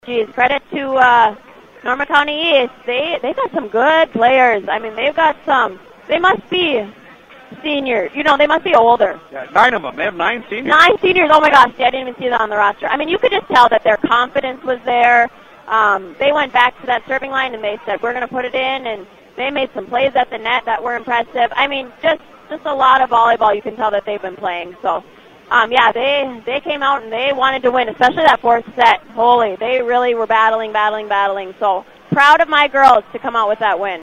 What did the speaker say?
Geez, credit to Norma County East. They got some good players. I mean, they've got some. They must be seniors. You know, they must be older. Yeah, 9 of them. They have 9 seniors. 9 seniors. Oh, my gosh. I didn't even see that on the roster. I mean, you could just tell that their confidence was there. They went back to that serving line, and they said, we're going to put it in, and they made some plays at the net that were impressive. I mean, just a lot of volleyball. You can tell that they've been playing. So, yeah, they came out, and they wanted to win, especially that fourth set. Holy, they really were battling. So, proud of my girls to come out with that win.